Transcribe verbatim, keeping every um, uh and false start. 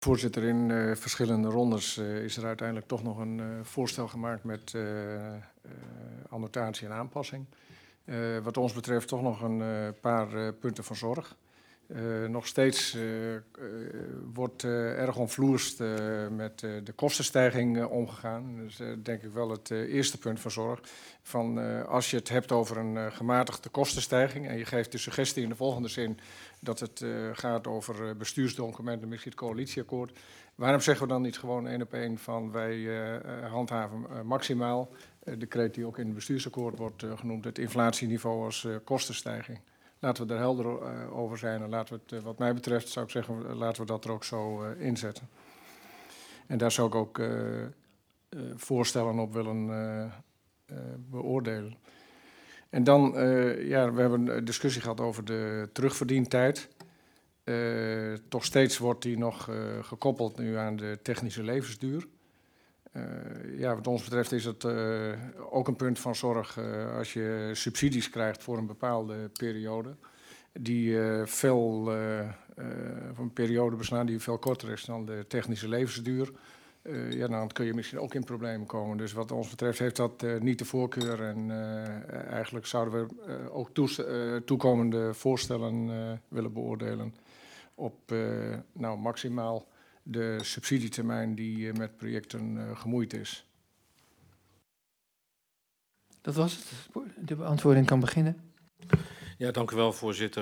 Voorzitter, in uh, verschillende rondes uh, is er uiteindelijk toch nog een uh, voorstel gemaakt met uh, uh, annotatie en aanpassing. Uh, wat ons betreft toch nog een uh, paar uh, punten van zorg. Uh, nog steeds uh, uh, wordt uh, erg omvloerst uh, met uh, de kostenstijging uh, omgegaan. Dus uh, denk ik wel het uh, eerste punt van zorg. Van, uh, als je het hebt over een uh, gematigde kostenstijging en je geeft de suggestie in de volgende zin dat het uh, gaat over uh, bestuursdocumenten, misschien het coalitieakkoord. Waarom zeggen we dan niet gewoon één op één van wij uh, handhaven uh, maximaal uh, de kreet die ook in het bestuursakkoord wordt uh, genoemd, het inflatieniveau als uh, kostenstijging. Laten we er helder uh, over zijn en laten we het, uh, wat mij betreft, zou ik zeggen, uh, laten we dat er ook zo uh, inzetten. En daar zou ik ook uh, uh, voorstellen op willen uh, uh, beoordelen. En dan, uh, ja, we hebben een discussie gehad over de terugverdientijd. Uh, toch steeds wordt die nog uh, gekoppeld nu aan de technische levensduur. Uh, ja, wat ons betreft is het uh, ook een punt van zorg uh, als je subsidies krijgt voor een bepaalde periode. Die uh, veel, uh, uh, van een periode beslaan die veel korter is dan de technische levensduur. Uh, ja, dan kun je misschien ook in problemen komen. Dus wat ons betreft heeft dat uh, niet de voorkeur. En uh, eigenlijk zouden we uh, ook toest- uh, toekomende voorstellen uh, willen beoordelen op uh, nou, maximaal de subsidietermijn die uh, met projecten uh, gemoeid is. Dat was het. De beantwoording kan beginnen. Ja, dank u wel, voorzitter.